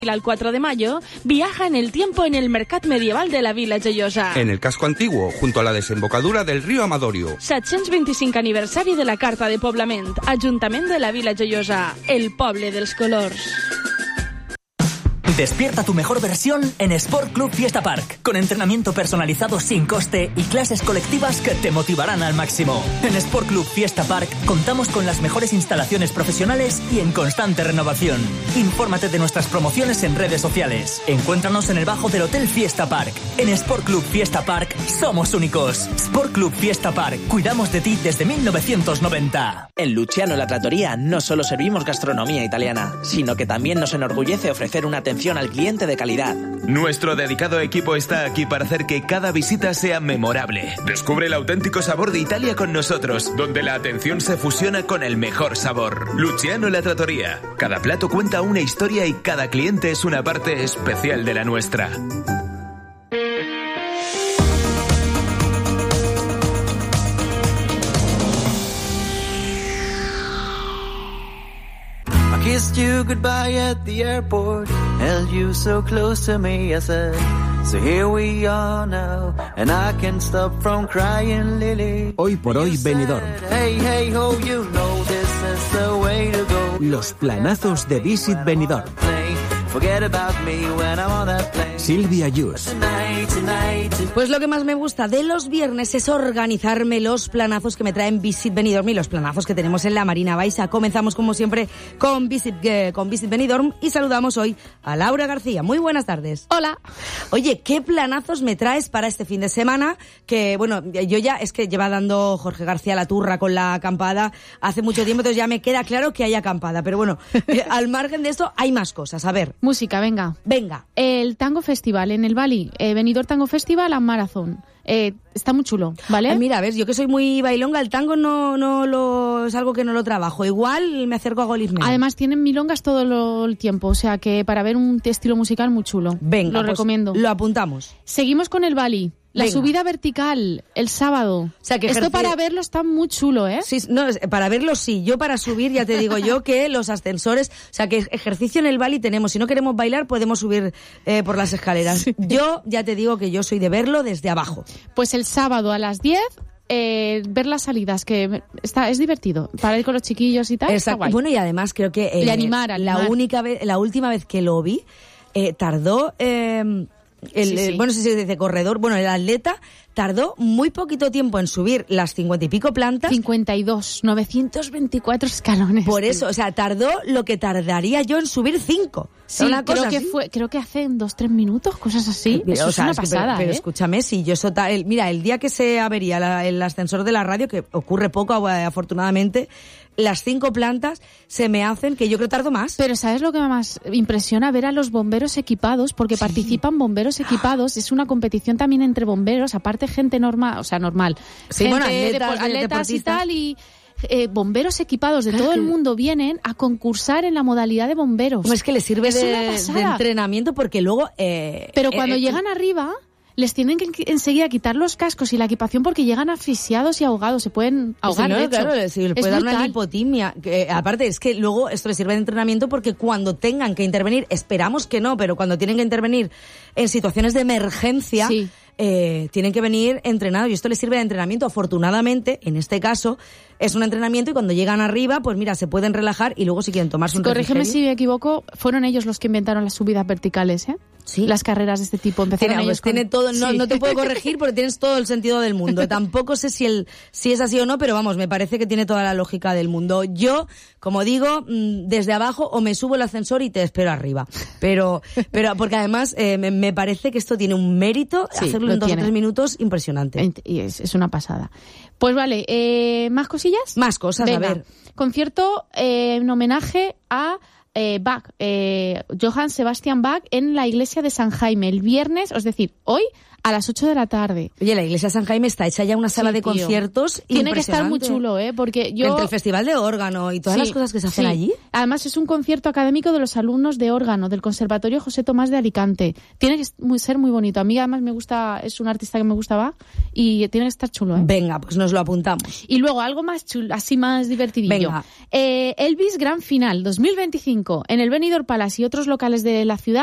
Al 4 de mayo, viaja en el tiempo en el Mercat Medieval de la Vila Joiosa. En el casco antiguo, junto a la desembocadura del río Amadorio. 725 aniversari de la Carta de Poblament. Ajuntament de la Vila Joiosa. El poble dels colors. Despierta tu mejor versión en Sport Club Fiesta Park, con entrenamiento personalizado sin coste y clases colectivas que te motivarán al máximo. En Sport Club Fiesta Park contamos con las mejores instalaciones profesionales y en constante renovación. Infórmate de nuestras promociones en redes sociales. Encuéntranos en el bajo del Hotel Fiesta Park. En Sport Club Fiesta Park somos únicos. Sport Club Fiesta Park, cuidamos de ti desde 1990. En Luciano La Trattoria no solo servimos gastronomía italiana, sino que también nos enorgullece ofrecer una atención al cliente de calidad. Nuestro dedicado equipo está aquí para hacer que cada visita sea memorable. Descubre el auténtico sabor de Italia con nosotros, donde la atención se fusiona con el mejor sabor. Luciano La Trattoria. Cada plato cuenta una historia y cada cliente es una parte especial de la nuestra. Kissed you goodbye at the airport, held you so close to me, I said, so here we are now, and I can't stop from crying, Lily. Hoy por hoy, Benidorm. Hey, hey, ho, you know this is the way to go. Los planazos de Visit Benidorm. Forget about me when I'm on that plane. Silvia Yus. Pues lo que más me gusta de los viernes es organizarme los planazos que me traen Visit Benidorm y los planazos que tenemos en la Marina Baixa. Comenzamos como siempre con Visit Benidorm y saludamos hoy a Laura García. Muy buenas tardes. Hola. Oye, ¿qué planazos me traes para este fin de semana? Que bueno, yo ya es que lleva dando Jorge García la turra con la acampada hace mucho tiempo, entonces ya me queda claro que hay acampada, pero bueno, al margen de esto hay más cosas. A ver. Música, venga. Venga. El Tango Festival en el Bali, Benidorm Tango Festival and Marathon. Está muy chulo, ¿vale? Mira, ves, yo que soy muy bailonga, el tango es algo que no lo trabajo. Igual me acerco a Golismeo. Además tienen milongas todo el tiempo, o sea que para ver un estilo musical muy chulo. Venga, lo recomiendo. Lo apuntamos. Seguimos con el Bali. La subida vertical, el sábado. O sea, que esto para verlo está muy chulo, ¿eh? Sí, no, para verlo sí. Yo para subir ya te digo yo que los ascensores, o sea, que ejercicio en el Bali tenemos. Si no queremos bailar, podemos subir por las escaleras. Sí. Yo ya te digo que yo soy de verlo desde abajo. Pues el sábado a las 10... ver las salidas, que es divertido para ir con los chiquillos y tal. Exacto. Está guay. Bueno, y además creo que animar. La última vez que lo vi tardó bueno, si se dice corredor, bueno, el atleta tardó muy poquito tiempo en subir las 50 y pico plantas. 924 escalones. Por eso, o sea, tardó lo que tardaría yo en subir 5. Sí, creo que hace 2-3 minutos, cosas así. Eso es una pasada, pero escúchame, si yo mira, el día que se avería el ascensor de la radio, que ocurre poco afortunadamente, las 5 plantas se me hacen que yo creo tardo más. Pero ¿sabes lo que más impresiona? Ver a los bomberos equipados, porque participan bomberos equipados. Es una competición también entre bomberos, aparte gente normal, o sea, normal. Sí, gente, bueno, atletas y tal, y bomberos equipados de todo el mundo vienen a concursar en la modalidad de bomberos. Pues es que les sirve de entrenamiento, porque luego... Pero cuando llegan arriba... les tienen que enseguida quitar los cascos y la equipación porque llegan asfixiados y ahogados, se pueden ahogar, sí, no, de hecho. Claro, les puede dar una hipotimia. Aparte, es que luego esto les sirve de entrenamiento porque cuando tengan que intervenir, esperamos que no, pero cuando tienen que intervenir en situaciones de emergencia, sí. Tienen que venir entrenados y esto les sirve de entrenamiento. Afortunadamente, en este caso, es un entrenamiento y cuando llegan arriba, pues mira, se pueden relajar y luego si quieren tomarse un refrigerio. Corrígeme si me equivoco, fueron ellos los que inventaron las subidas verticales, ¿eh? Sí. Las carreras de este tipo empezaron ellos tiene todo, no te puedo corregir porque tienes todo el sentido del mundo. Tampoco sé si es así o no, pero vamos, me parece que tiene toda la lógica del mundo. Yo, como digo, desde abajo o me subo el ascensor y te espero arriba. Pero porque además me parece que esto tiene un mérito, hacerlo en 2 o 3 minutos impresionante. Y es una pasada. Pues vale, ¿más cosillas? Más cosas, venga. A ver. Concierto en homenaje a Bach, Johann Sebastian Bach en la iglesia de San Jaime el viernes, es decir, hoy a las 8 de la tarde. Oye, la iglesia de San Jaime está hecha ya una sala de conciertos tiene que estar muy chulo, porque yo... Entre el festival de órgano y todas las cosas que se hacen allí. Además es un concierto académico de los alumnos de órgano del Conservatorio José Tomás de Alicante. Tiene que ser muy bonito. A mí además me gusta, es un artista que me gusta Bach y tiene que estar chulo, ¿eh? Venga, pues nos lo apuntamos. Y luego algo más chulo, así más divertidillo. Venga. Elvis Gran Final 2025. 5. En el Benidorm Palace y otros locales de la ciudad